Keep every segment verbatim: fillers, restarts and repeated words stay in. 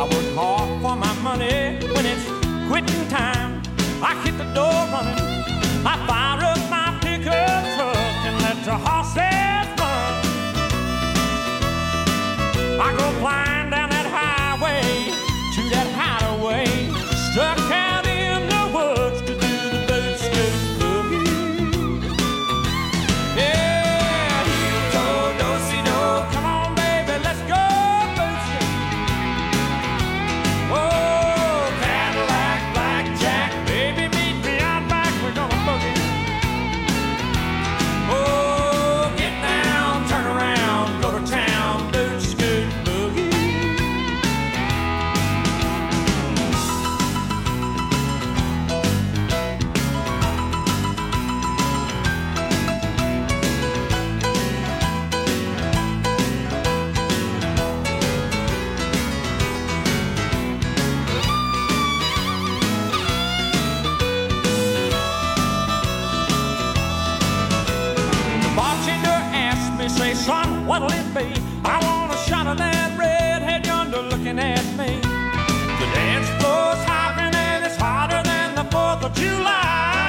work hard for my money. When it's quitting time, I hit the door running. I fire up my pickup truck and let the horses run. I go flying down that highway to that hideaway, stuck out in the woods to do the boot scoot boogie. Yeah, heel toe, do-si-do, come on baby, let's go boot scoot. Oh, Cadillac, blackjack, baby meet me out back, we're gonna boogie. Oh, get down, turn around, go to town, boot scoot boogie. The bartender asked me, say, son, what'll it be? I want a shot of that redhead yonder looking at me. The dance floor's hopping and it's hotter than the fourth of July.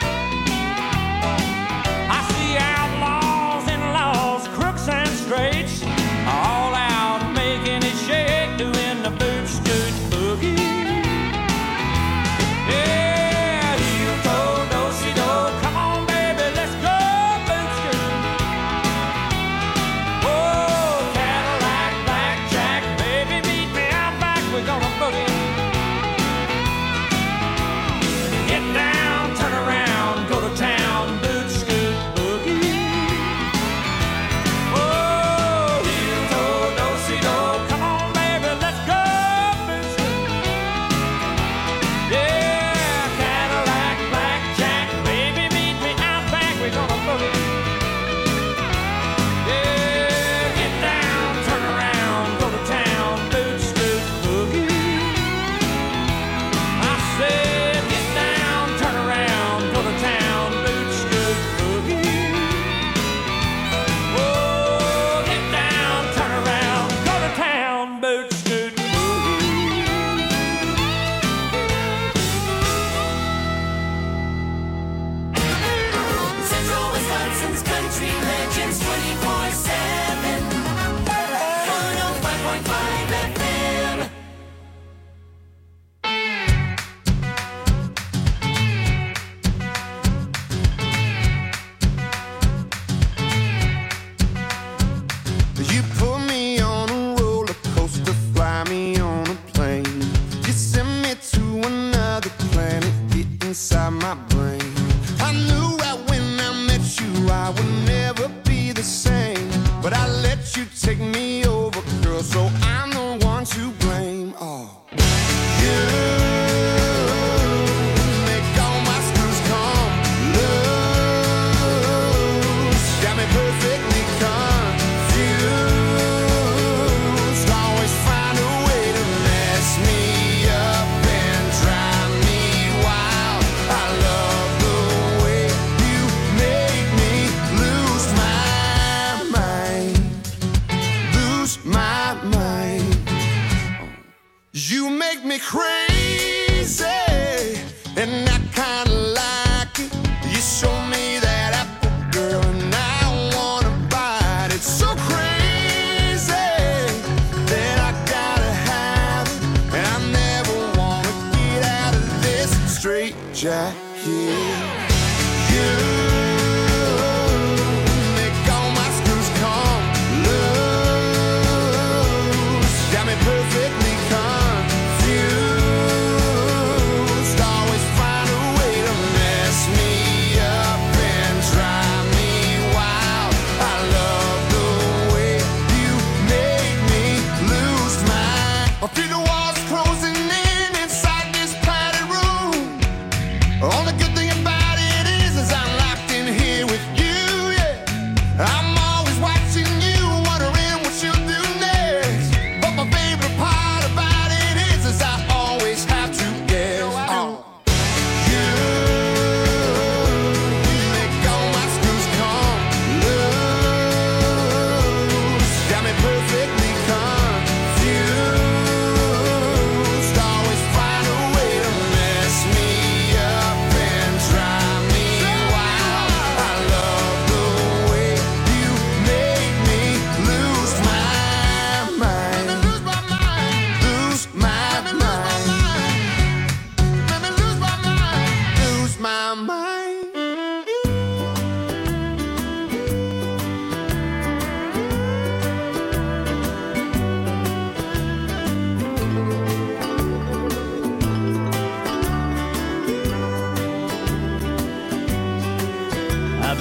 I see outlaws and laws, crooks and straights, all out making it shake, doing the boot scoot boogie. Yeah, heel toe, do-si-do, come on baby, let's go boot scoot. Oh, Cadillac, blackjack, baby meet me out back, we're gonna boogie. Get down, turn around, go to town, boot scoot boogie. Oh, heel toe, do-si-do, come on baby, let's go boot scoot. Yeah, Cadillac, blackjack, baby meet me out back, we're gonna boogie. Yeah, get down, turn around, go to town, boot scoot boogie. I said, get down, turn around, go to town, boot scoot boogie. Oh, get down, turn around, go to town, boot scoot boogie. Central Wisconsin's country legends twenty-four seven. one oh five point five F M. You put me on a roller coaster, fly me on a plane. You send me to another planet, get inside my brain. I knew right when I met you I would never be the same, but I let you take me over, girl, so I'm the one to blame. Oh, you make all my screws come loose, got me perfectly confused. Always find a way to mess me up and drive me wild. I love the way you make me lose my mind, lose my mind. You make me crazy, and I kinda like it. You show me that apple, girl, and I wanna bite it. So crazy that I gotta have it, and I never wanna get out of this straight jacket. You make all my screws come loose, got me perfectly confused. Always find a way to mess me up and drive me wild. I love the way you make me lose my. I feel the walls closing in inside this padded room. Only good thing about it is, is I'm locked in here with you, yeah. I'm always watching you, wondering what you'll do next. But my favorite part about it is, is I always have to guess. Oh. You make all my screws come loose, got me perfectly confused.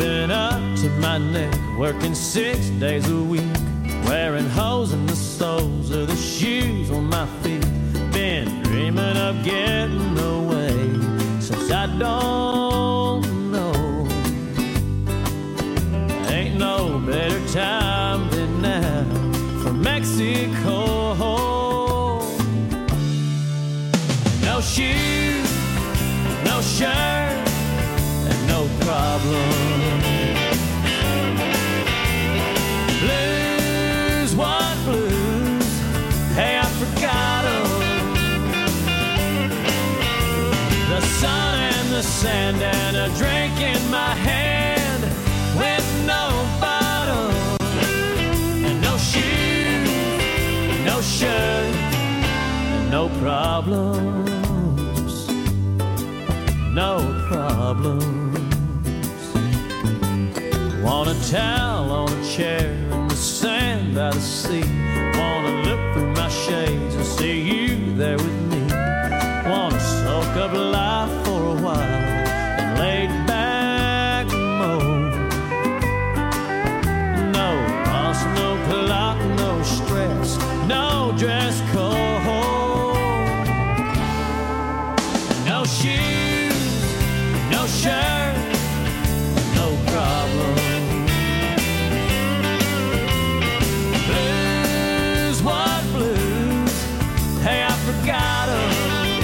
been up to my neck, working six days a week, wearing holes in the soles of the shoes on my feet. Been dreaming of getting away since I don't know. Ain't no better time than now for Mexico. No shoes, no shirt, and no problem. Blues, what blues? Hey, I forgot 'em. The sun and the sand and a drink in my hand with no bottle and no shoes, no shirt, and no problems. No problems. Want a towel on a chair in the sand by the sea. Wanna look through my shades and see you there with me. Wanna soak up life for a while and lay back mode. No boss, no clock, no stress, no dress code. No shoes, no shirt, no problem. Blues, what blues? Hey, I forgot 'em.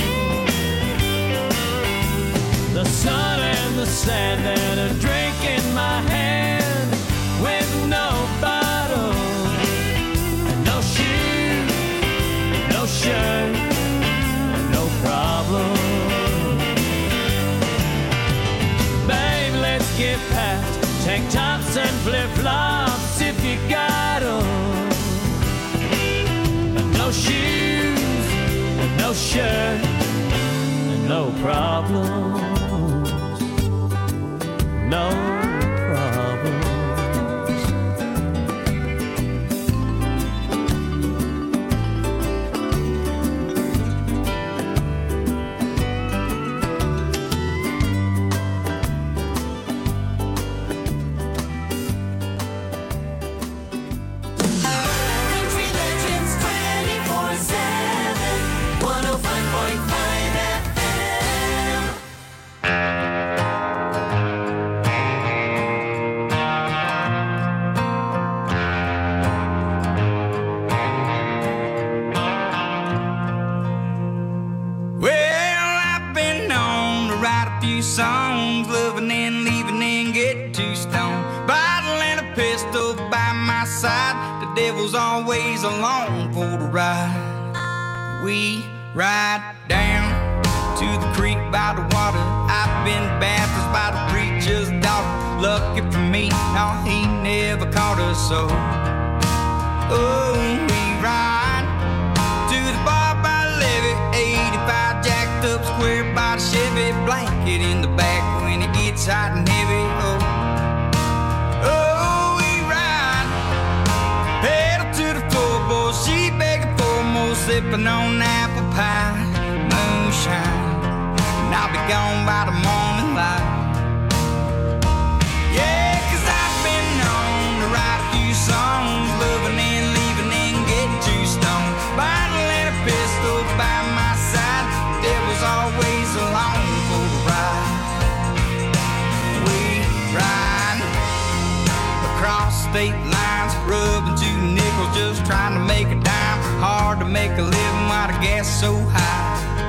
The sun and the sand and a drink in my hand with no bottle and no shoes, no shirt, and no problem. Get packed, tank tops and flip-flops if you got 'em. And no shoes, and no shirt, and no problems. No problems. Songs, loving and leaving and get too stoned. Bottle and a pistol by my side. The devil's always along for the ride. We ride down to the creek by the water. I've been baptized by the preacher's daughter. Lucky for me, no, he never caught us so. Oh, we ride to the bar by the levee. eighty-five jacked up square by the Chevy. Blanket in the back when it gets hot and heavy. Oh, oh, we ride. Pedal to the floorboard. She begging for more, sipping on apple pie, moonshine. And I'll be gone by the morning light. Yeah, 'cause I've been known to write a few songs, loving and leaving and get too stoned. Bottle and a pistol by my side. Devil's always along for the ride. We ride across state lines, rubbing two nickels, just trying to make a dime. Hard to make a living while the gas so high.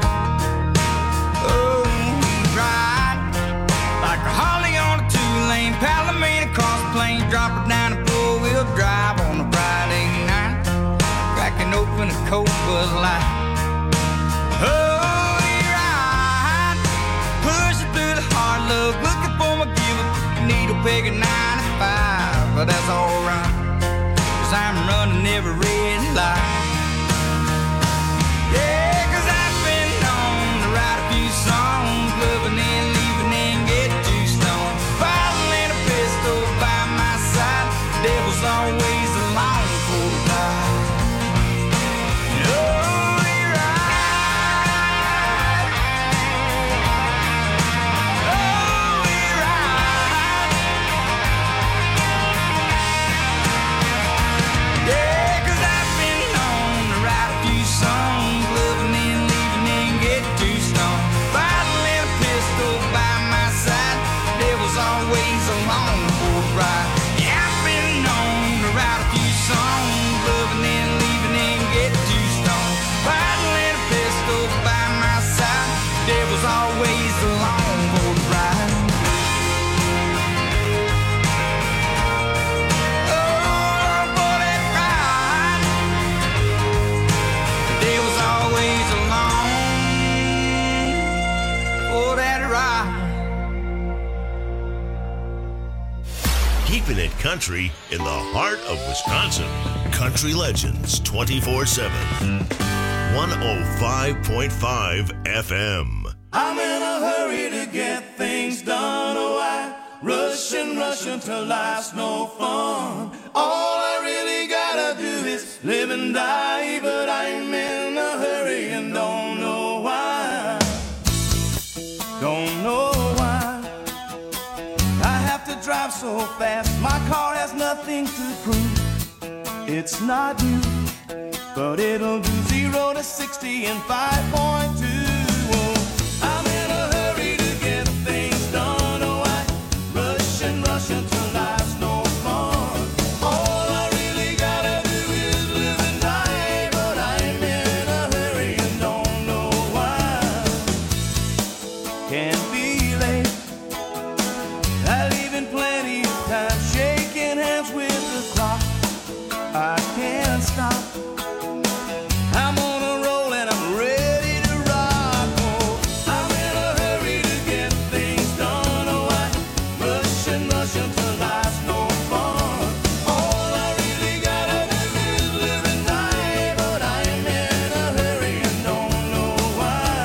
Oh, we ride like a Harley on a two-lane Palomino across the plains, drop her down a four-wheel drive on a Friday night, cracking open a cold Bud Light. Oh, we ride, pushing through the hard luck, looking for my giver, needle peg at ninety-five, but that's alright, 'cause I'm running every red light. Yeah, 'cause I've been known to write a few songs, loving and leaving and get too stoned. Bottle and a pistol by my side, devil's always along for the ride. Oh, we ride. Oh, we ride. ride. Keeping it country in the heart of Wisconsin. Country Legends twenty-four seven. one oh five point five F M. I'm in a hurry to get things done. Oh, I rush and rush until life's no fun. All I really gotta do is live and die, but I'm in a hurry and don't know why. Don't know why I have to drive so fast. My car has nothing to prove. It's not you, but it'll do zero to sixty in five point two. I'm in a hurry to get things done. Oh, I rush and rush until life's no fun. All I really gotta do is live and die, but I'm in a hurry and don't know why. Can't be late. I leave in plenty of time, shaking hands with the clock. I can't stop. I'm on a roll and I'm ready to rock. Oh, I'm in a hurry to get things done. Oh, I rush and rush until life's no fun. All I really gotta do is live and die, but I'm in a hurry and don't know why.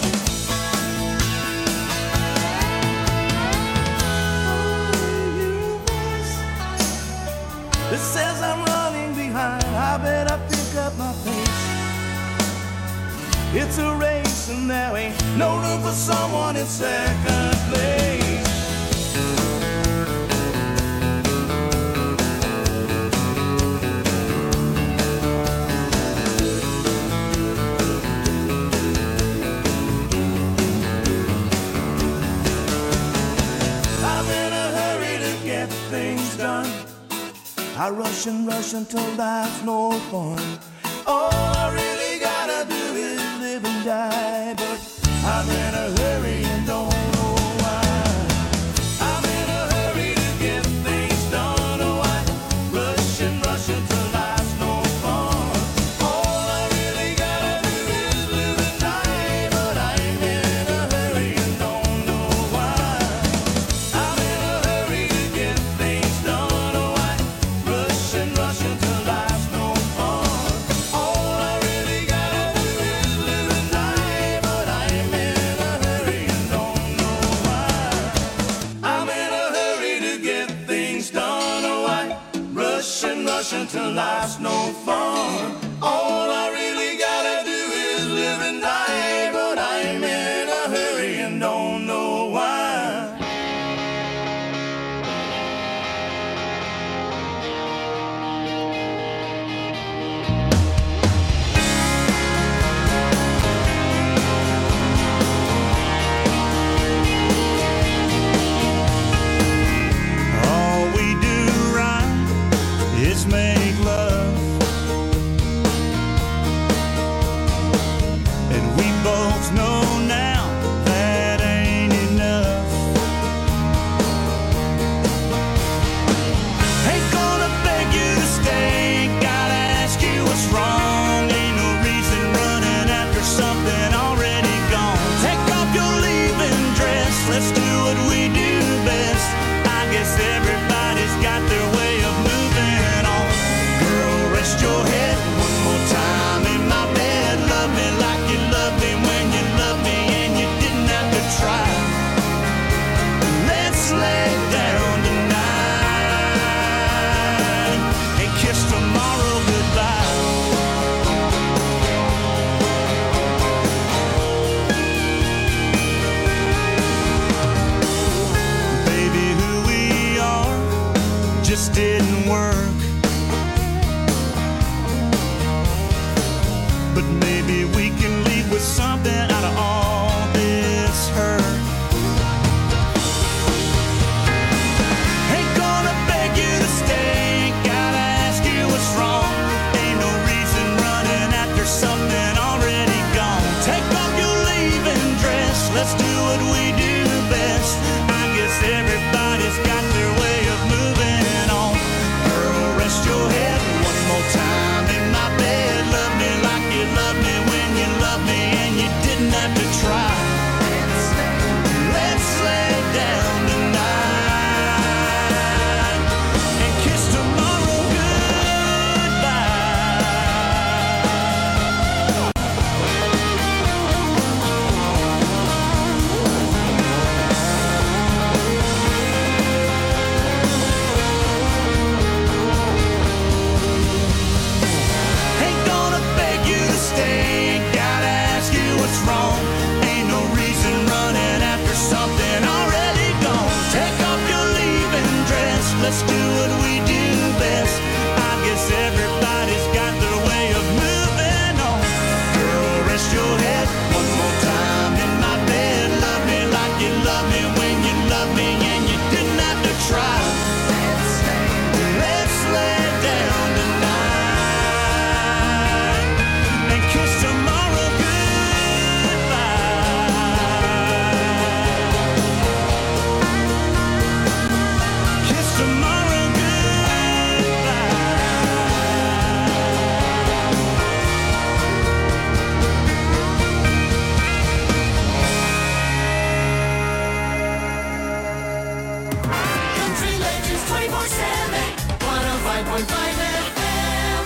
It says I'm running behind. I better pick up my pace. It's a race and there ain't no room for someone in second place. I'm in a hurry to get things done. I rush and rush until life's no fun. All I really gotta do is live and die, but I'm in a hurry and don't know why. I'm in a hurry to get things done. Oh, I rush and rush until life's no fun. All I really gotta do is live and die, but I'm in a hurry and don't know why. I'm in a hurry to get things done. Oh, I rush and rush until life's no fun. All I really gotta do is live and die, but I'm in a hurry let's do what we do best. I guess everybody's got their way of moving on. Girl, rest your head one more time in my bed. Love me like you love me when you love me and you didn't have to try. Let's lay down tonight and kiss tomorrow goodbye. Kiss tomorrow Country Legends twenty-four seven, one oh five point five F M.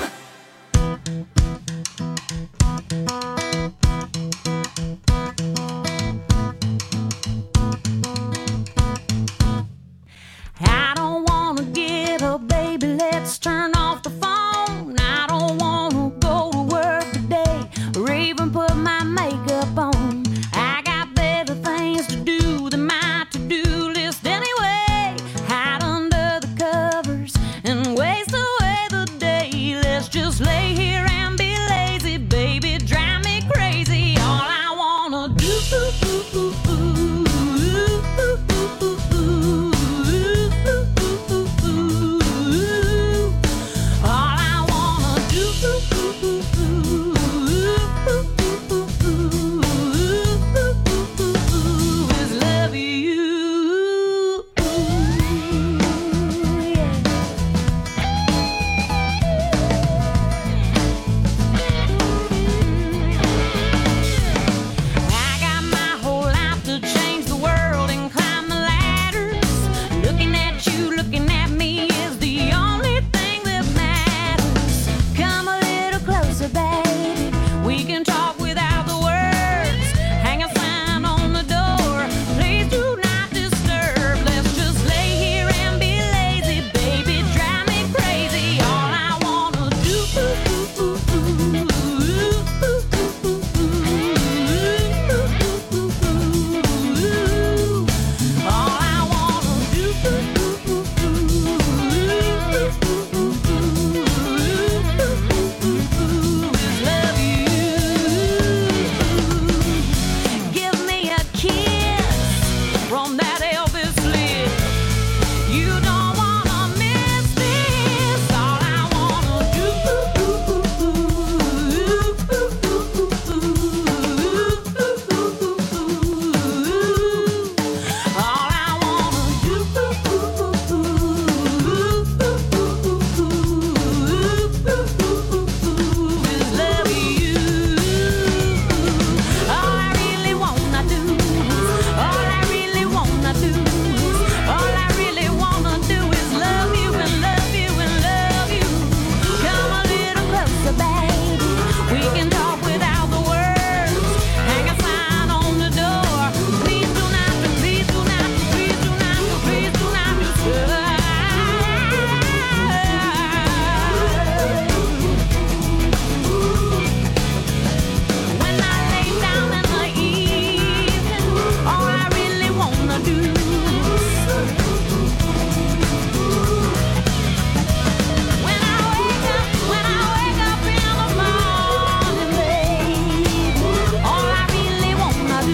I don't wanna get up, baby, let's turn off the phone. I don't wanna go to work today or even put my makeup on. I got better things to do than my to-do list anyway. Hide under the covers and waste away the day. Let's just lay here and be lazy, baby, drive me crazy. All I wanna do all I wanna do is love you. I got my whole life to change the world and climb the ladders. Looking at you, looking at me is the only thing that matters. Come a little closer, baby. We can talk without the words. Hang a sign on the door. Please do not disturb. Let's just lay here and be lazy, baby. Drive me crazy. All I wanna do all I wanna do is love you. Give me a kiss from that Elvis lips. You don't wanna miss this. All I wanna do all I wanna do is love you. All I really wanna do, all I really wanna do, all I really wanna do is love you and love you and love you. Come a little closer, baby. We can talk without the words. Hang a sign on the door. Please do not, please do not, please do not, please do not disturb. When I lay down in the evening, all I really wanna do. When I wake up, when I wake up in the morning, baby, all I really wanna do.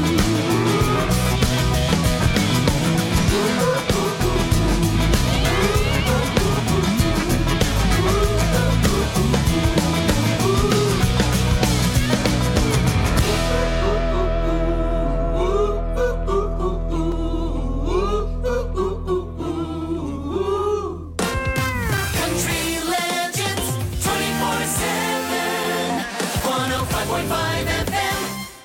Country Legends twenty-four seven, one oh five point five F M.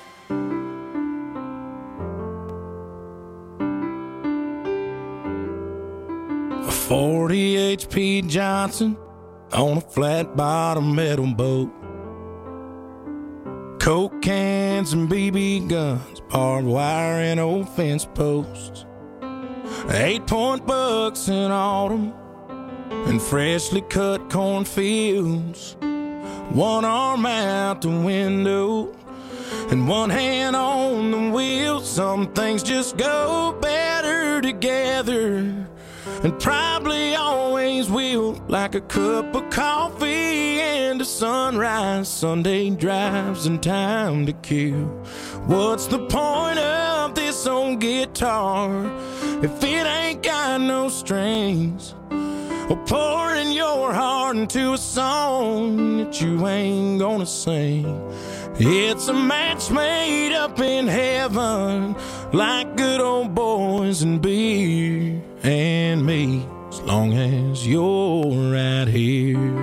A forty H P Johnson on a flat bottom metal boat. Coke cans and B B guns, barbed wire and old fence posts. Eight point bucks in autumn and freshly cut cornfields. One arm out the window and one hand on the wheel. Some things just go better together. and probably always will, like a cup of coffee and a sunrise, Sunday drives and time to kill. What's the point of this old guitar if it ain't got no strings? Or pouring your heart into a song that you ain't gonna sing. It's a match made up in heaven, like good old boys and beer and me, as long as you're right here.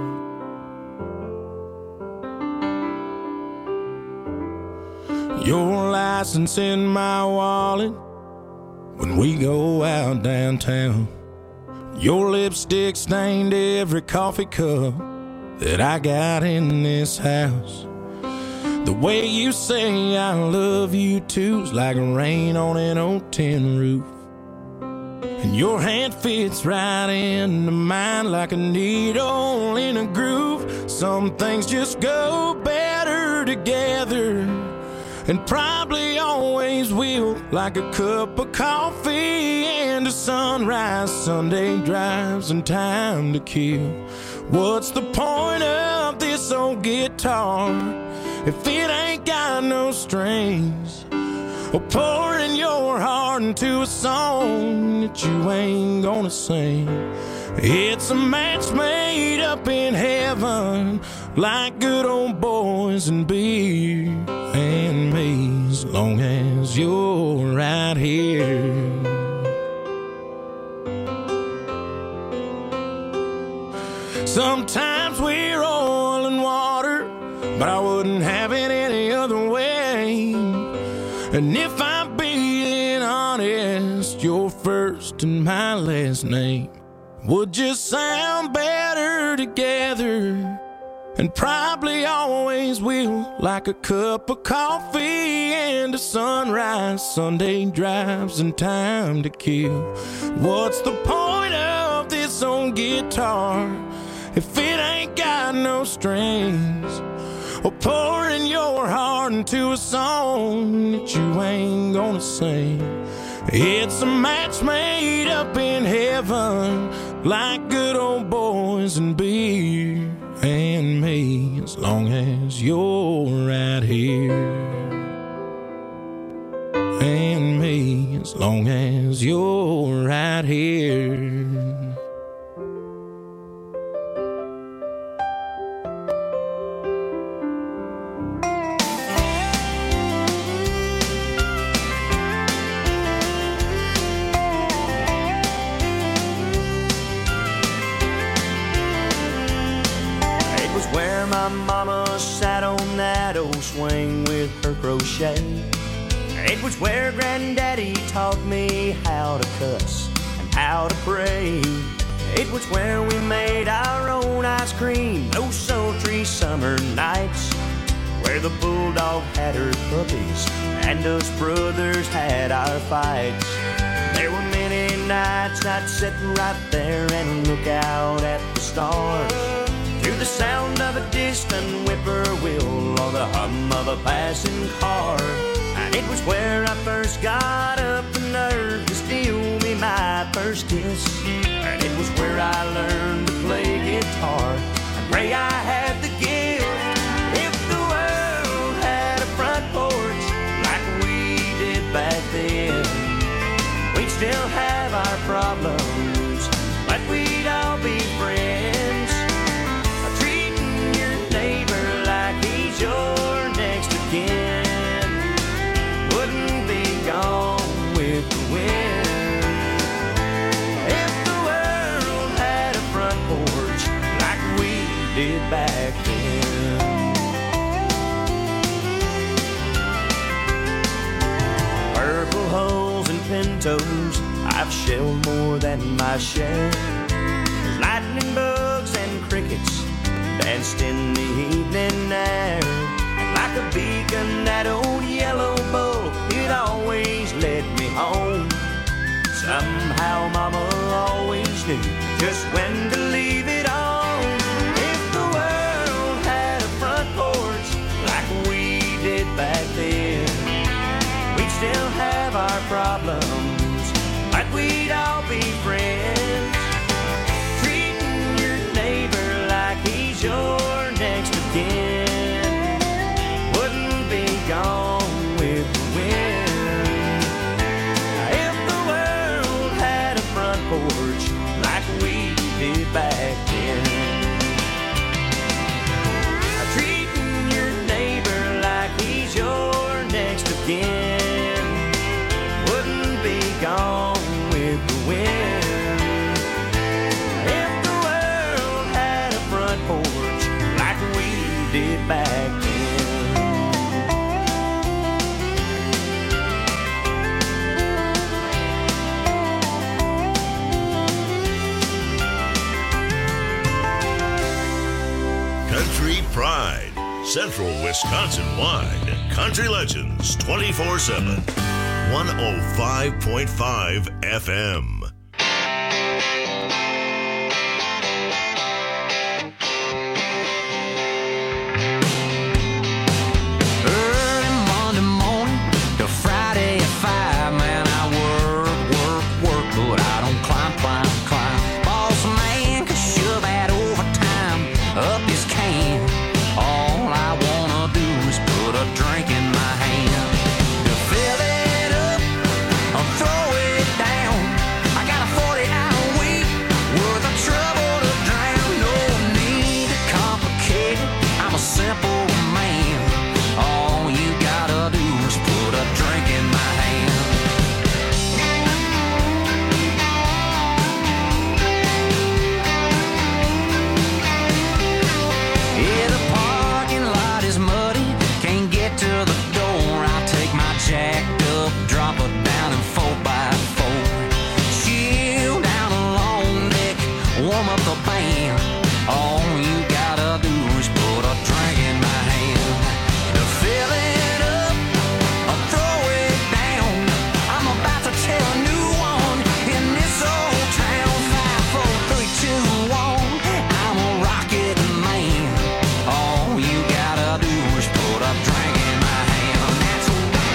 Your license in my wallet when we go out downtown. Your lipstick stained every coffee cup that I got in this house. The way you say I love you too's like rain on an old tin roof. And your hand fits right into mine like a needle in a groove. Some things just go better together, and probably always will, like a cup of coffee and a sunrise, Sunday drives and time to kill. What's the point of this old guitar if it ain't got no strings? Or pouring your heart into a song that you ain't gonna sing. It's a match made up in heaven, like good old boys and beer and me, as long as you're right here. Sometimes we're oil and water, but I wouldn't have it any other way. And if I'm being honest, your first and my last name would just sound better together, and probably always will, like a cup of coffee and a sunrise, Sunday drives and time to kill. What's the point of this old guitar if it ain't got no strings? Or pouring your heart into a song that you ain't gonna sing. It's a match made up in heaven, like good old boys and beer and me, as long as you're right here. And me, as long as you're right here. Where my mama sat on that old swing with her crochet. It was where Granddaddy taught me how to cuss and how to pray. It was where we made our own ice cream those sultry summer nights, where the bulldog had her puppies and us brothers had our fights. There were many nights I'd sit right there and look out at the stars, to the sound of a distant whippoorwill or the hum of a passing car. And it was where I first got up the nerve to steal me my first kiss. And it was where I learned to play guitar and pray I had the gift. If the world had a front porch like we did back then, we'd still have our problems, but we'd all be friends. Your next of kin wouldn't be gone with the wind. If the world had a front porch like we did back then. Purple hulls and pintos I've shelled more than my share. Lightning bugs and crickets danced in the evening air, and like a beacon that old yellow bull, it always led me home. Somehow Mama always knew just when to leave it on. If the world had a front porch like we did back then, we'd still have our problems, but we'd all be friends. gone with the wind. If the world had a front porch like we did back then. Country Pride, Central Wisconsin-wide. Country Legends twenty-four seven. one oh five point five F M. Early Monday morning to Friday at five, man, I work, work, work, but I don't climb, climb, climb. Boss man can shove that overtime up his can. All I wanna do is put a drink in my hand. To fill it up or throw it down. I got a forty hour week worth of trouble to drown. No need to complicate it, I'm a simple man. All you gotta do is put a drink in my hand. Yeah, the parking lot is muddy, can't get to the door. I take my jacked up, drop it down in four by four. Chill down a long neck, warm up the band. All you gotta do is put a drink in my hand. To fill it up or throw it down, I'm about to tell a new one in this old town. Five, four, three, two, one, I'm a rocket man. All you gotta do is put a drink in my hand. That's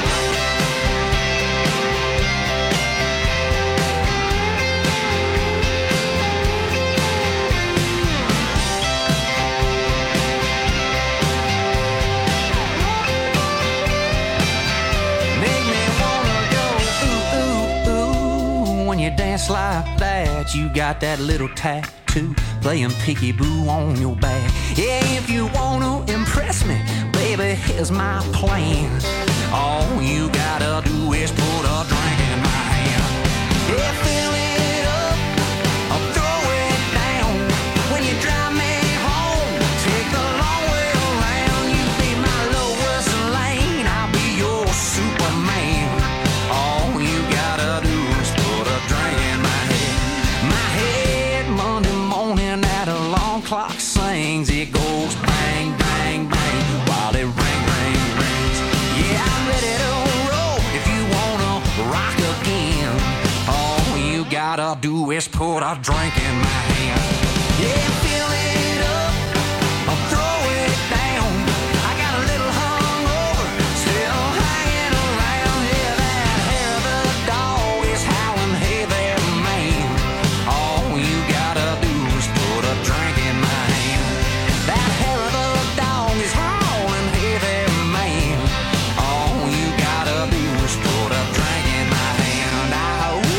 make me wanna go ooh, ooh, ooh. When you dance like that, you got that little tattoo playing peekaboo on your back. Yeah, if you wanna impress me, baby, here's my plan. All you gotta do is put a drink in my hand. Yeah, fill it up or throw it down. When you drive me home, take the long way around. You be my lowest lane, I'll be your Superman. All you gotta do is put a drink in my head. My head Monday morning at alarm clock sings. It goes bang, bang, bang while it ring, ring, rings. Yeah, I'm ready to roll if you wanna rock again. All you gotta do is put a drink in my hand. Yeah, fill it up or throw it down. I got a little hungover, still hanging around. Yeah, that hair of the dog is howling, hey there, man. All you gotta do is put a drink in my hand. That hair of the dog is howling, hey there, man. All you gotta do is put a drink in my hand. Ah, ooh,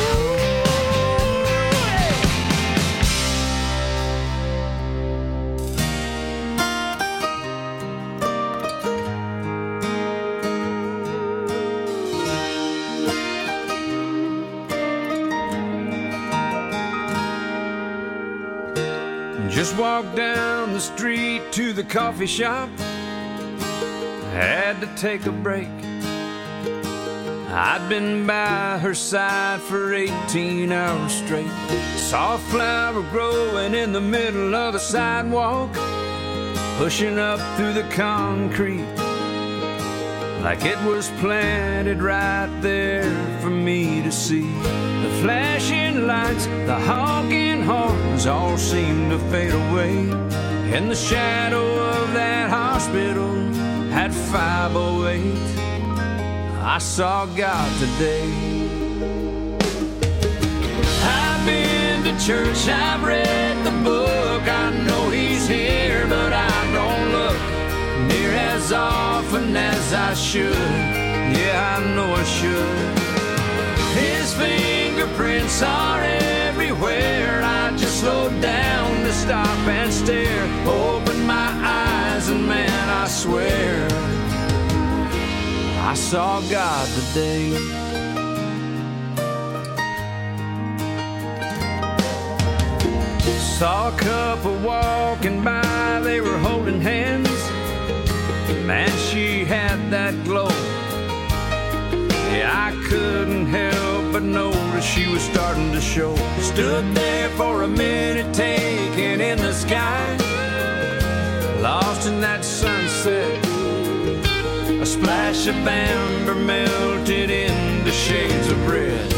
hey. Just walked down the street to the coffee shop. Had to take a break. I'd been by her side for eighteen hours straight. Saw a flower growing in the middle of the sidewalk, pushing up through the concrete like it was planted right there for me to see. The flashing lights, the honking horns all seemed to fade away in the shadow of that hospital at five oh eight. I saw God today. I've been to church, I've read the book, I know he's here, but I don't look near as often as I should. Yeah, I know I should. His fingerprints are everywhere. I just slowed down to stop and stare. Open my eyes and man, I swear I saw God today. Saw a couple walking by, they were holding hands. Man, she had that glow. Yeah, I couldn't help but notice she was starting to show. Stood there for a minute, taking in the sky, lost in that sunset. A splash of amber melted into shades of red.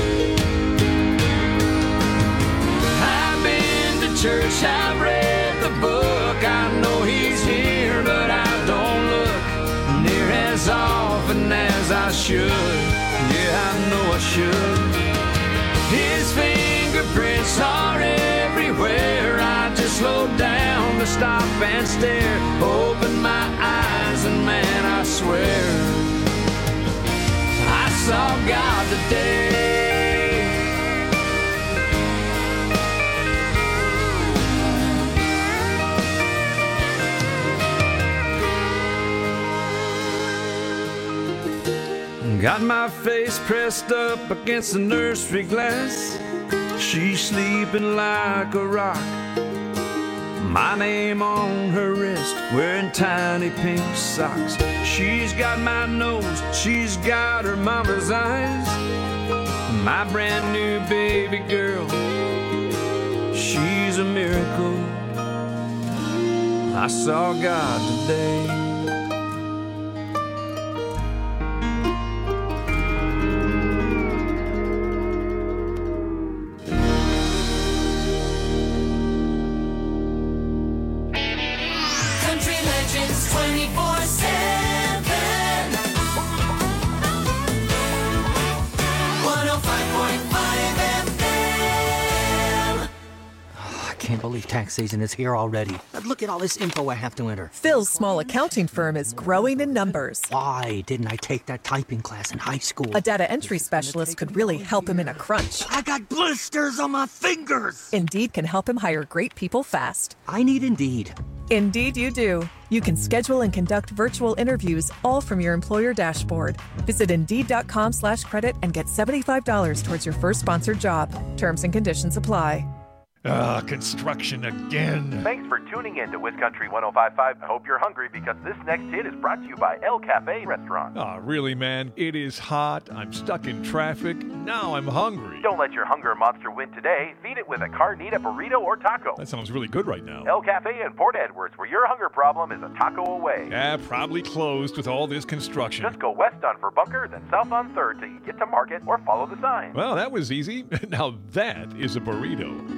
I've been to church, I've read the book. I know he's here, but I don't look near as often as I should. Yeah, I know I should. His fingerprints are everywhere. I just slowed down to stop and stare. Open my eyes and man, I swear I saw God today. Got my face pressed up against the nursery glass. She's sleeping like a rock. My name on her wrist, wearing tiny pink socks. She's got my nose, she's got her mama's eyes. My brand new baby girl, she's a miracle. I saw God today. twenty-four seven one oh five point five F M. I can't believe tax season is here already. Look at all this info I have to enter. Phil's small accounting firm is growing in numbers. Why didn't I take that typing class in high school? A data entry specialist could really help him in a crunch. I got blisters on my fingers. Indeed can help him hire great people fast. I need Indeed. Indeed you do. You can schedule and conduct virtual interviews all from your employer dashboard. Visit Indeed.com slash credit and get seventy-five dollars towards your first sponsored job. Terms and conditions apply. Ah, construction again. Thanks for tuning in to WisCountry one oh five point five. I hope you're hungry because this next hit is brought to you by El Cafe Restaurant. Ah, really, man? It is hot. I'm stuck in traffic. Now I'm hungry. Don't let your hunger monster win today. Feed it with a carnita burrito or taco. That sounds really good right now. El Cafe in Port Edwards, where your hunger problem is a taco away. Yeah, probably closed with all this construction. Just go west on Furbunker, then south on third till you get to Market, or follow the sign. Well, that was easy. Now that is a burrito.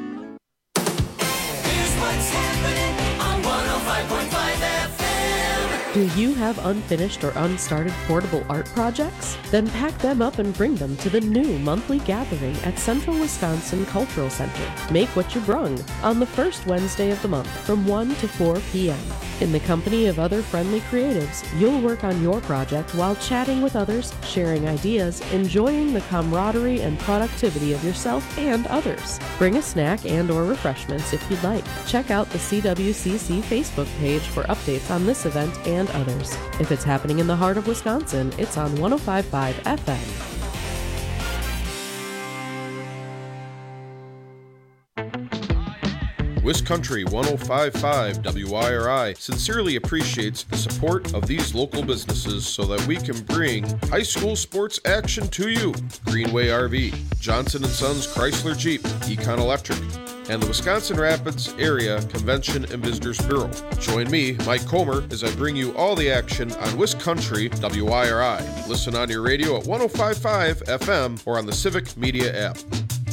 What's happening on one oh five point five F M? Do you have unfinished or unstarted portable art projects? Then pack them up and bring them to the new monthly gathering at Central Wisconsin Cultural Center. Make what you brung on the first Wednesday of the month from one to four p.m. In the company of other friendly creatives, you'll work on your project while chatting with others, sharing ideas, enjoying the camaraderie and productivity of yourself and others. Bring a snack and or refreshments if you'd like. Check out the C W C C Facebook page for updates on this event and others. If it's happening in the heart of Wisconsin, it's on one oh five point five F M. WisCountry one oh five point five W I R I sincerely appreciates the support of these local businesses so that we can bring high school sports action to you. Greenway R V, Johnson and Sons Chrysler Jeep, Econ Electric, and the Wisconsin Rapids Area Convention and Visitors Bureau. Join me, Mike Comer, as I bring you all the action on WisCountry W I R I. Listen on your radio at one oh five point five F M or on the Civic Media app.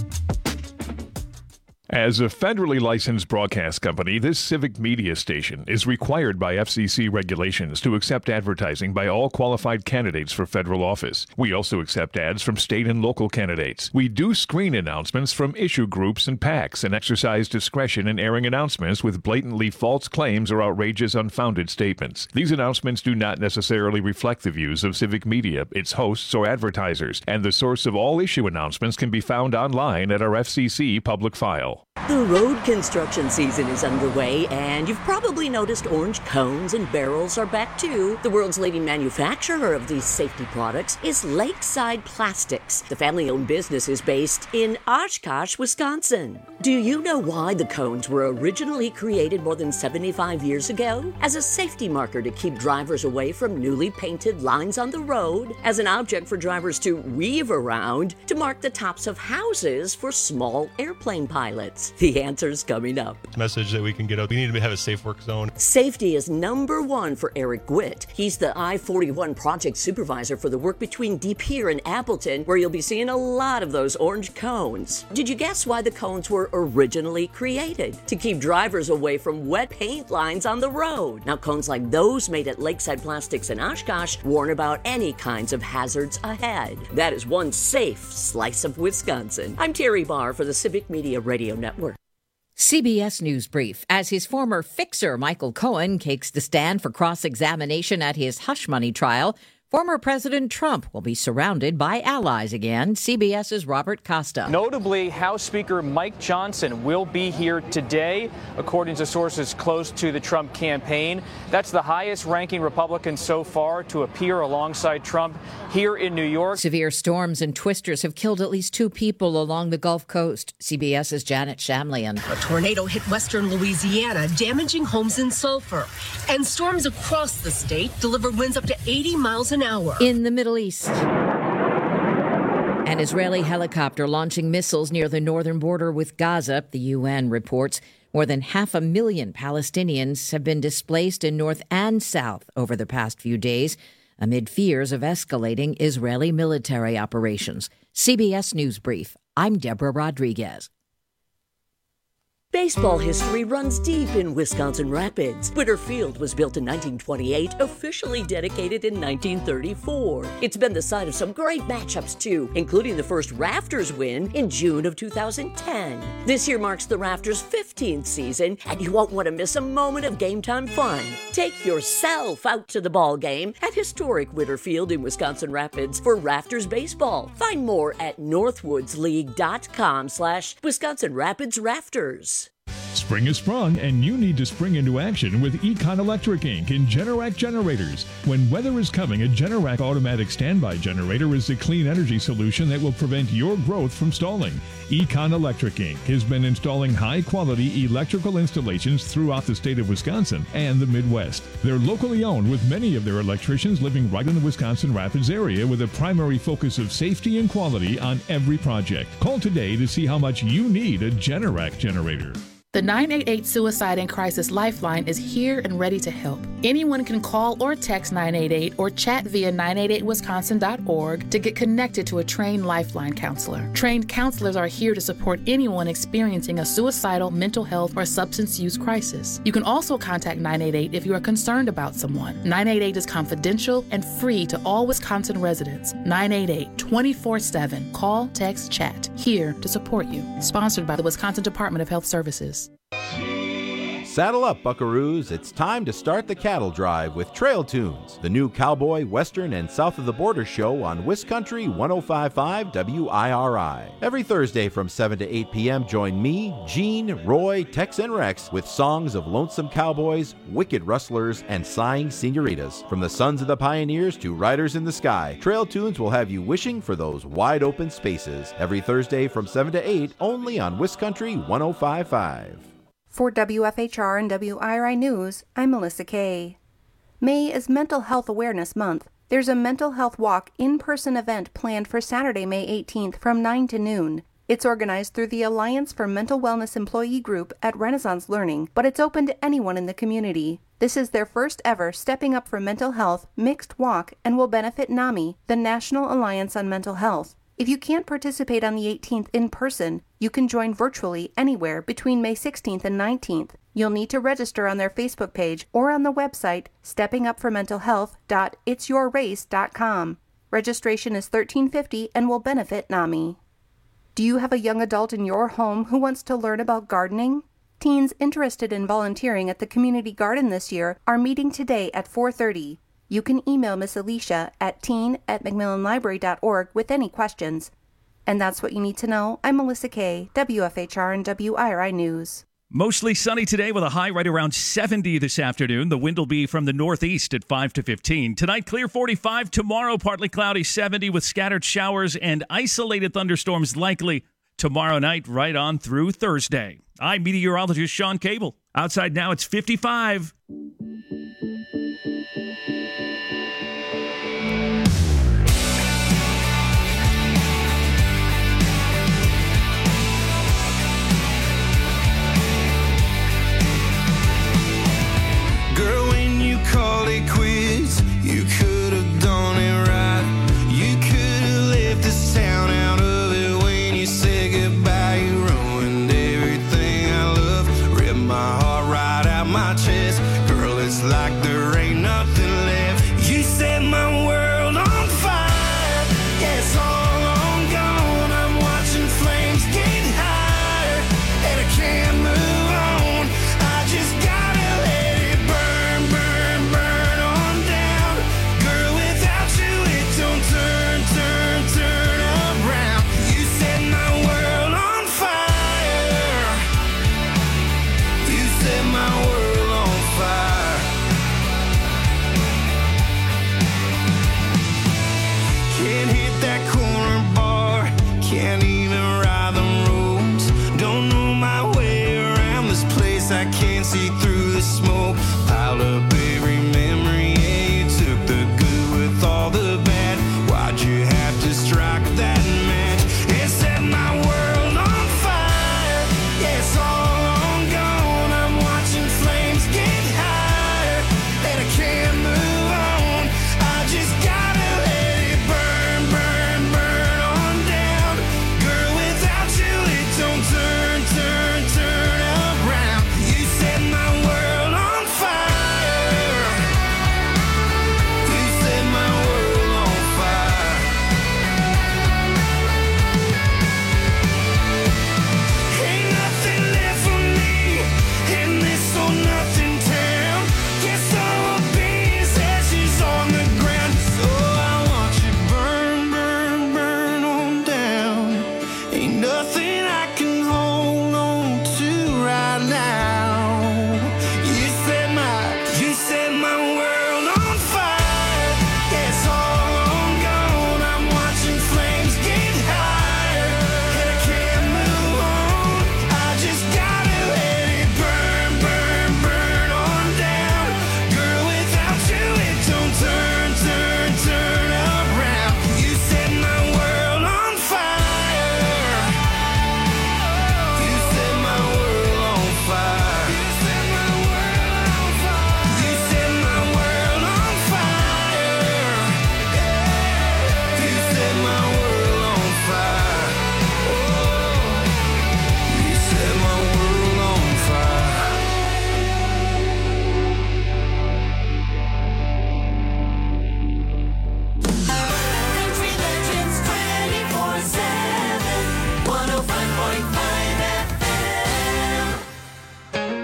As a federally licensed broadcast company, this Civic Media station is required by F C C regulations to accept advertising by all qualified candidates for federal office. We also accept ads from state and local candidates. We do screen announcements from issue groups and PACs and exercise discretion in airing announcements with blatantly false claims or outrageous unfounded statements. These announcements do not necessarily reflect the views of Civic Media, its hosts, or advertisers, and the source of all issue announcements can be found online at our F C C public file. The road construction season is underway, and you've probably noticed orange cones and barrels are back too. The world's leading manufacturer of these safety products is Lakeside Plastics. The family-owned business is based in Oshkosh, Wisconsin. Do you know why the cones were originally created more than seventy-five years ago? As a safety marker to keep drivers away from newly painted lines on the road, as an object for drivers to weave around, to mark the tops of houses for small airplane pilots. The answer's coming up. Message that we can get out. We need to have a safe work zone. Safety is number one for Eric Gwitt. He's the I forty-one project supervisor for the work between De Pere and Appleton, where you'll be seeing a lot of those orange cones. Did you guess why the cones were originally created? To keep drivers away from wet paint lines on the road. Now, cones like those made at Lakeside Plastics in Oshkosh warn about any kinds of hazards ahead. That is one safe slice of Wisconsin. I'm Terry Barr for the Civic Media Radio Network. C B S News Brief. As his former fixer, Michael Cohen, takes the stand for cross-examination at his hush money trial, former President Trump will be surrounded by allies again. CBS's Robert Costa. Notably, House Speaker Mike Johnson will be here today, according to sources close to the Trump campaign. That's the highest-ranking Republican so far to appear alongside Trump here in New York. Severe storms and twisters have killed at least two people along the Gulf Coast. CBS's Janet Shamlian. A tornado hit western Louisiana, damaging homes in Sulphur. And storms across the state delivered winds up to eighty miles an hour. In the Middle East, an Israeli helicopter launching missiles near the northern border with Gaza, the U N reports. More than half a million Palestinians have been displaced in north and south over the past few days, amid fears of escalating Israeli military operations. C B S News Brief. I'm Deborah Rodriguez. Baseball history runs deep in Wisconsin Rapids. Witter Field was built in nineteen twenty-eight, officially dedicated in nineteen thirty-four. It's been the site of some great matchups, too, including the first Rafters win in June of two thousand ten. This year marks the Rafters' fifteenth season, and you won't want to miss a moment of game time fun. Take yourself out to the ball game at historic Witter Field in Wisconsin Rapids for Rafters baseball. Find more at northwoodsleague.com slash Wisconsin Rapids Rafters. Spring is sprung, and you need to spring into action with Econ Electric Incorporated in Generac generators. When weather is coming, a Generac automatic standby generator is the clean energy solution that will prevent your growth from stalling. Econ Electric Incorporated has been installing high-quality electrical installations throughout the state of Wisconsin and the Midwest. They're locally owned, with many of their electricians living right in the Wisconsin Rapids area, with a primary focus of safety and quality on every project. Call today to see how much you need a Generac generator. The nine eight eight Suicide and Crisis Lifeline is here and ready to help. Anyone can call or text nine eight eight or chat via nine eight eight wisconsin dot org to get connected to a trained Lifeline counselor. Trained counselors are here to support anyone experiencing a suicidal, mental health, or substance use crisis. You can also contact nine eight eight if you are concerned about someone. nine eight eight is confidential and free to all Wisconsin residents. nine eight eight, twenty-four seven. Call, text, chat. Here to support you. Sponsored by the Wisconsin Department of Health Services. Saddle up, buckaroos. It's time to start the cattle drive with Trail Tunes, the new cowboy, western, and south of the border show on Wiscountry one oh five point five W I R I. Every Thursday from seven to eight p.m., join me, Gene, Roy, Tex, and Rex with songs of lonesome cowboys, wicked rustlers, and sighing senoritas. From the sons of the pioneers to riders in the sky, Trail Tunes will have you wishing for those wide open spaces. Every Thursday from seven to eight, only on Wiscountry one oh five point five. For W F H R and W I R I News, I'm Melissa Kay. May is Mental Health Awareness Month. There's a mental health walk in-person event planned for Saturday, May eighteenth from nine to noon. It's organized through the Alliance for Mental Wellness Employee Group at Renaissance Learning, but it's open to anyone in the community. This is their first ever Stepping Up for Mental Health mixed walk and will benefit NAMI, the National Alliance on Mental Health. If you can't participate on the eighteenth in person, you can join virtually anywhere between May sixteenth and nineteenth. You'll need to register on their Facebook page or on the website stepping up for mental health dot its your race dot com. Registration is thirteen fifty and will benefit NAMI. Do you have a young adult in your home who wants to learn about gardening? Teens interested in volunteering at the community garden this year are meeting today at four thirty. You can email Miss Alicia at teen at macmillan library dot org with any questions. And that's what you need to know. I'm Melissa Kay, W F H R and W I R I News. Mostly sunny today with a high right around seventy this afternoon. The wind will be from the northeast at five to fifteen. Tonight, clear forty-five. Tomorrow, partly cloudy seventy with scattered showers and isolated thunderstorms likely tomorrow night right on through Thursday. I'm meteorologist Sean Cable. Outside now, it's fifty-five. Girl, when you called it quits, you could have done it right. You could have left this town out of it when you said goodbye. You ruined everything I love, ripped my heart right out my chest. Girl, it's like there ain't nothing left. You set my world on fire. Yeah, it's all on gone. I'm watching flames get higher, and I can't move on. I just gotta let it burn, burn, burn on down. Girl, without you it don't turn, turn, turn around. You set my world on fire. You set my world on fire. Can't hit that corner bar, can't even ride the roads. Don't know my way around this place, I can't see through the smoke. Piled up every memory, yeah, you took the good with all the bad. Why'd you have to strike that match? It set my world on fire. Yeah, it's all on gone. I'm watching flames get higher, and I can't move on. I just gotta let it burn, burn, burn on down. Girl, without you it don't turn, turn, turn around. You set my world on fire. You set my world on fire. Ain't nothing left for me in this or nothing town. Guess all I'll be is ashes on the ground. So I want you burn, burn, burn on down. Ain't nothing I can hold on to right now. You set my, you set my world on fire. Yeah, it's all on gone. I'm watching flames get higher, and I can't move on. I just gotta let it burn, burn, burn on down. Girl, without you it don't turn, turn, turn around. You set my world on fire. You set my world on fire. You set my world on fire. You set my world on fire. You set my world on fire. Oh, you set my world on fire. Country Legends twenty-four seven, one oh five point five F M.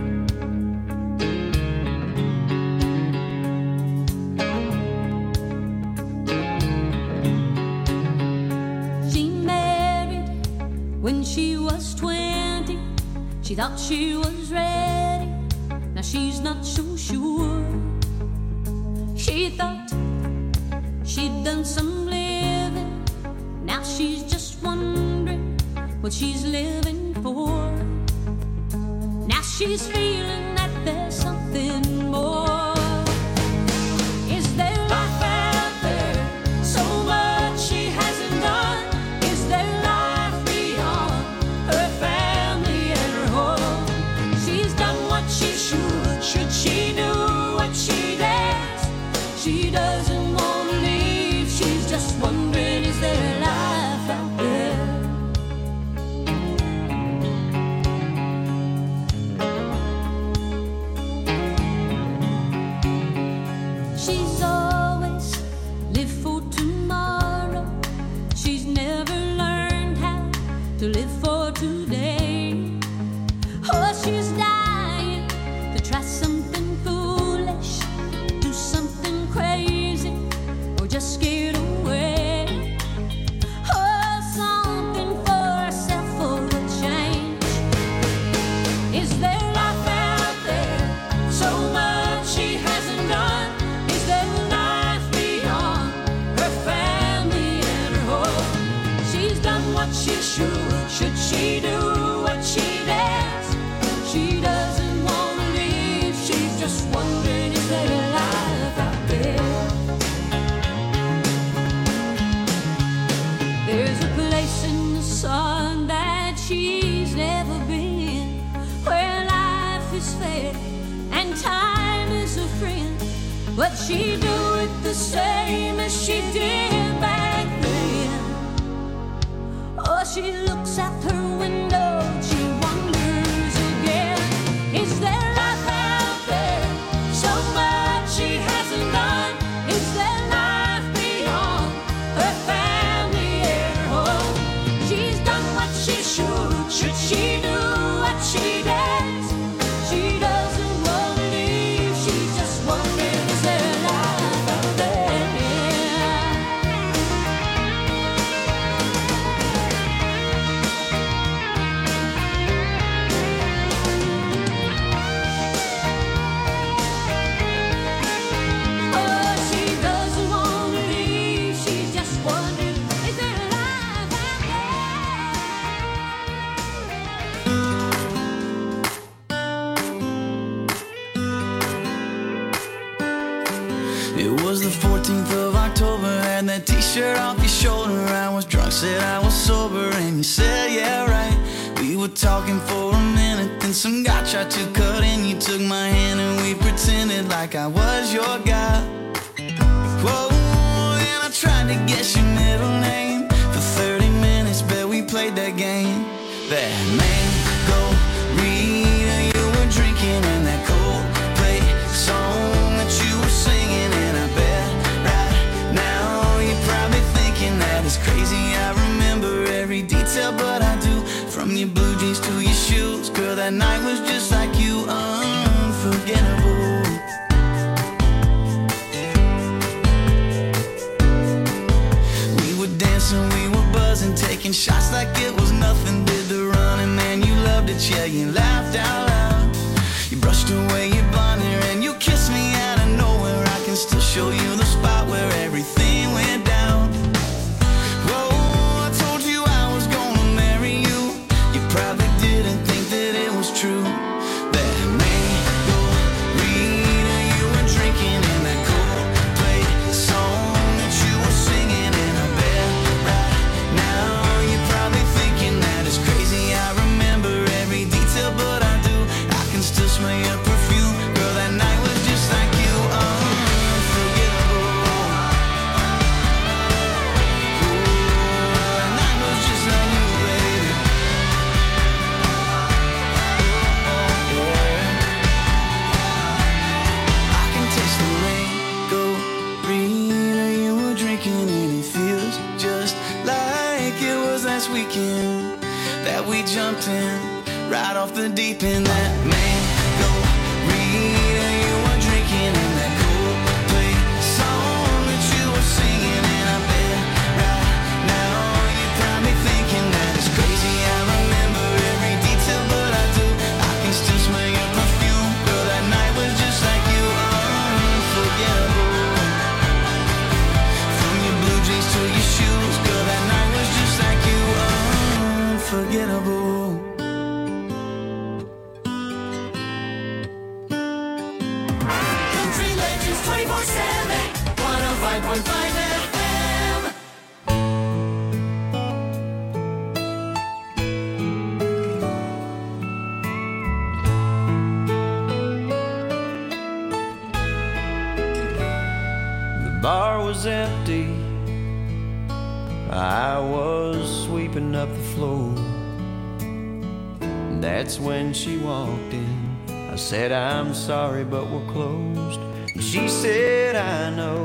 She married when she was twenty. She thought she was ready. Now she's not so sure. She thought she'd done some living. Now she's just wondering what she's living for. Now she's feeling that there's something more. Is there life out there? So much she hasn't done. Is there life beyond her family and her home? She's done what she should. Should she do what she does? She doesn't want to leave. She's just wondering, is there life out there? She's always lived for tomorrow. She's never learned how to live for today. Oh, she's dying to try something foolish, do something crazy, or just get away. Oh, some time is a friend, but she do it the same as she did back then. Oh, she looks out her window, she wonders again, is there life out there? So much she hasn't done. Is there life beyond her family air home? She's done what she should. Should she do what she does? She doesn't want to leave. She's just wondering, is there life out there? Oh, she doesn't want to leave. She's just wondering, is there life out It was the fourteenth of October, had that t-shirt off your shoulder. I was drunk, said I was sober, and you said, yeah, right. We were talking for a minute, then some guy tried to cut in. You took my hand and we pretended like I was your guy. Whoa, and I tried to guess your middle name. For thirty minutes, bet we played that game. That mango Rita you were drinking, and that Coldplay song that you were singing. And I bet right now you're probably thinking that it's crazy I remember every detail, but I do. From your blue jeans to your shoes, girl, that night was just like you, unforgettable. We were dancing, we were buzzing, taking shots like it was nothing. Did the running, man, you loved it, yeah, you laughed out loud. You brushed away your blonde hair and you kissed me out of nowhere. I can still show you the spot where everything went down. Whoa, I told you I was gonna marry you. You probably didn't think that it was true. That mango Rita you were drinking, and that Coldplay song that you were singing. And I bet right now you're probably thinking that it's crazy I remember every detail, but I do. I can still smell your perfume, girl, that night was just like you, unforgettable. Ooh, that night was just like you, baby. I can taste the mango Rita you were drinking, and it feels just like it was last weekend that we jumped in right off the deep end. That mango Rita you were drinking, and that Coldplay song that you were singing. And I bet right now you're probably thinking that it's crazy I remember every detail, but I do. I can still smell your perfume, girl, that night was just like you, unforgettable. From your blue jeans to your shoes, girl, that night was just like you, unforgettable. Country Legends twenty-four seven, one oh five point five F M. The bar was empty. I was sweeping up the floor. That's when she walked in. I said, I'm sorry, but we're closed. She said, I know,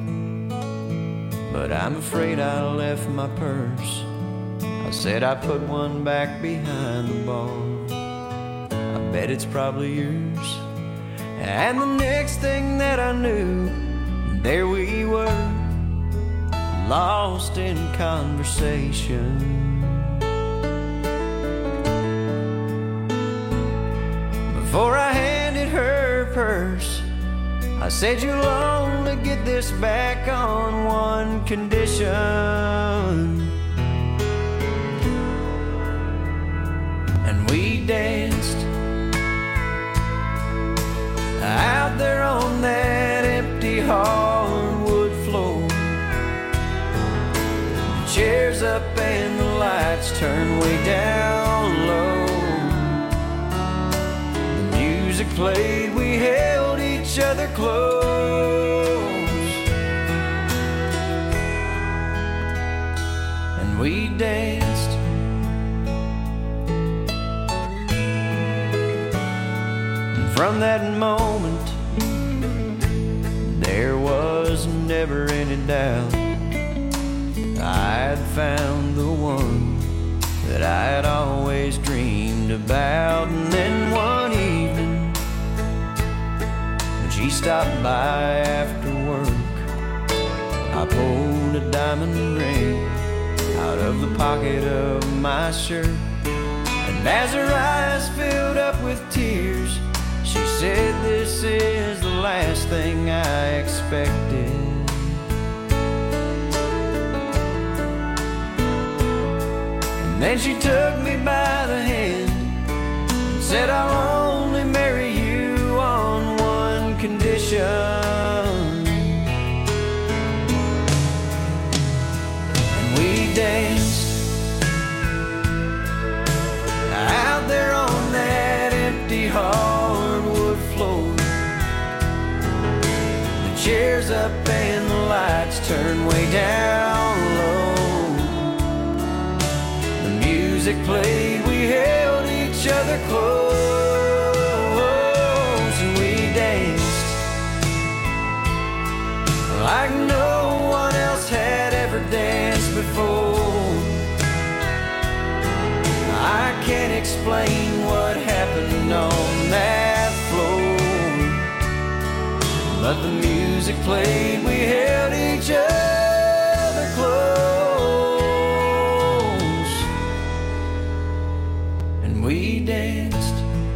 but I'm afraid I left my purse. I said, I put one back behind the bar. I bet it's probably yours. And the next thing that I knew, there we were, lost in conversation. Before I handed her purse, I said, you'll only get this back on one condition. And we danced out there on that empty hardwood floor. The chairs up and the lights turned way down low. The music played, we held each other close, and we danced. And from that moment, there was never any doubt I'd found the one that I'd always dreamed about. And then one evening, when she stopped by after work, I pulled a diamond ring out of the pocket of my shirt. And as her eyes filled up with tears, she said, "This is the last thing I expected." And then she took me by the hand and said, "I'll only marry you on one condition." And we danced out there on that empty hardwood floor, the chairs up and the lights turned way down low. The music played, we held each other close, and we danced like no one else had ever danced before. I can't explain what happened on that floor, but the music played, we held each other close, and we danced.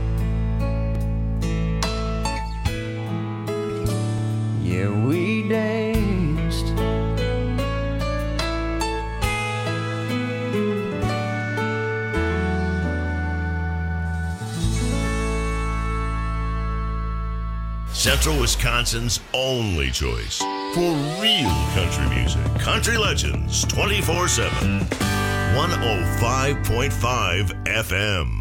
Yeah, we danced. Central Wisconsin's only choice for real country music. Country Legends twenty-four seven. one oh five point five F M.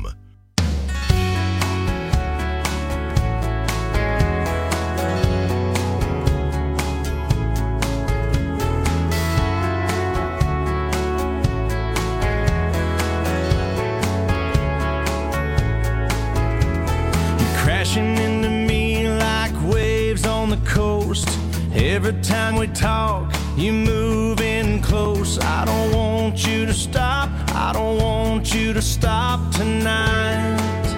Crashing into me like waves on the coast. Every time we talk, you move in close. I don't want you to stop. I don't want you to stop tonight.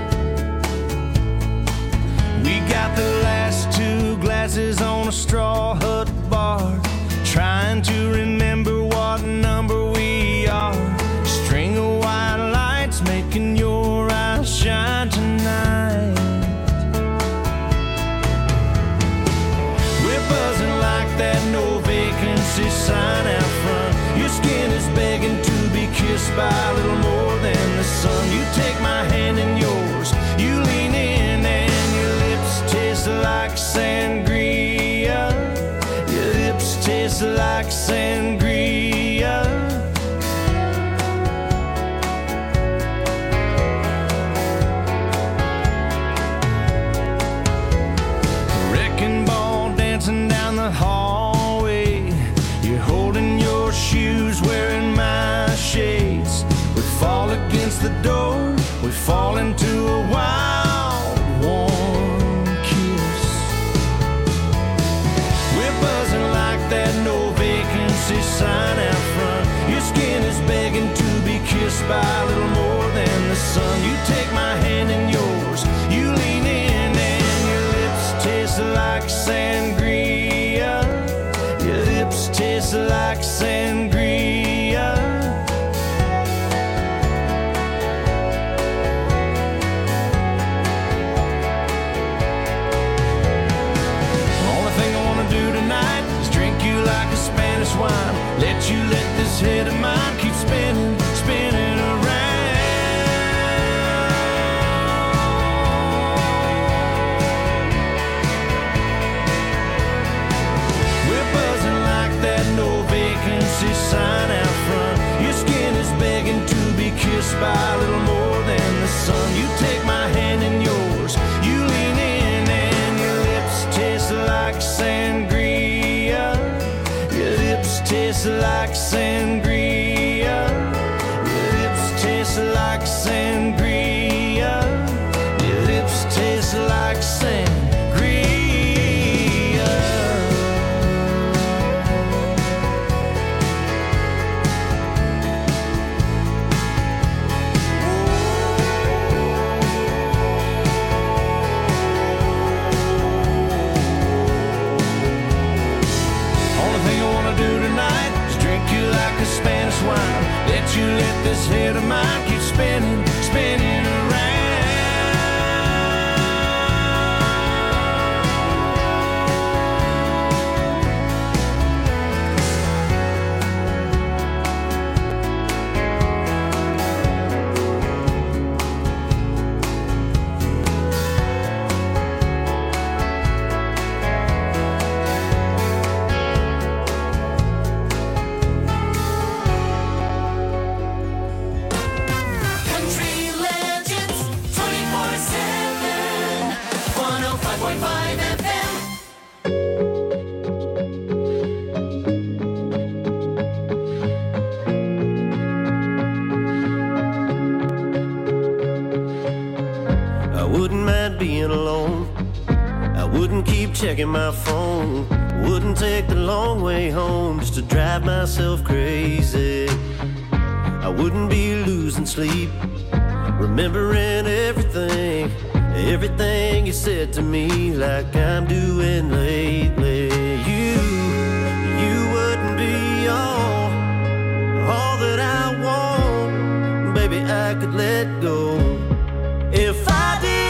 We got the last two glasses on a straw hut bar, trying to remember what number we are. String of white lights making your eyes shine tonight. Buzzing like that no vacancy sign out front. Your skin is begging to be kissed by a little more than the sun. You take my hand in yours, you lean in, and your lips taste like sangria. Your lips taste like sangria. Wrecking ball dancing down the hallway. You're holding your shoes, wearing my shades. We fall against the door, we fall into a wild, warm kiss. We're buzzing like that no vacancy sign out front. Your skin is begging to be kissed by a little more than the sun. You take my hand in yours, you lean in, and your lips taste like sangria. Your lips taste like sangria. Only thing I wanna do tonight is drink you like a Spanish wine. Let you let this head of mine keep spinning, spinning around. That no vacancy sign out front. Your skin is begging to be kissed by a little more than the sun. You take my hand in yours, you lean in. sangria. Your lips taste like sangria. Only thing I wanna do tonight is drink you like a Spanish wine. Let you let this head of mine keep spinning, spinning around. Country Legends twenty-four seven, one oh five point five F M. I wouldn't mind being alone. I wouldn't keep checking my phone. Wouldn't take the long way home just to drive myself crazy. I wouldn't be losing sleep, remembering everything, everything you said to me, like I'm doing lately. You, you wouldn't be all, all that I want. Baby, I could let go if I did.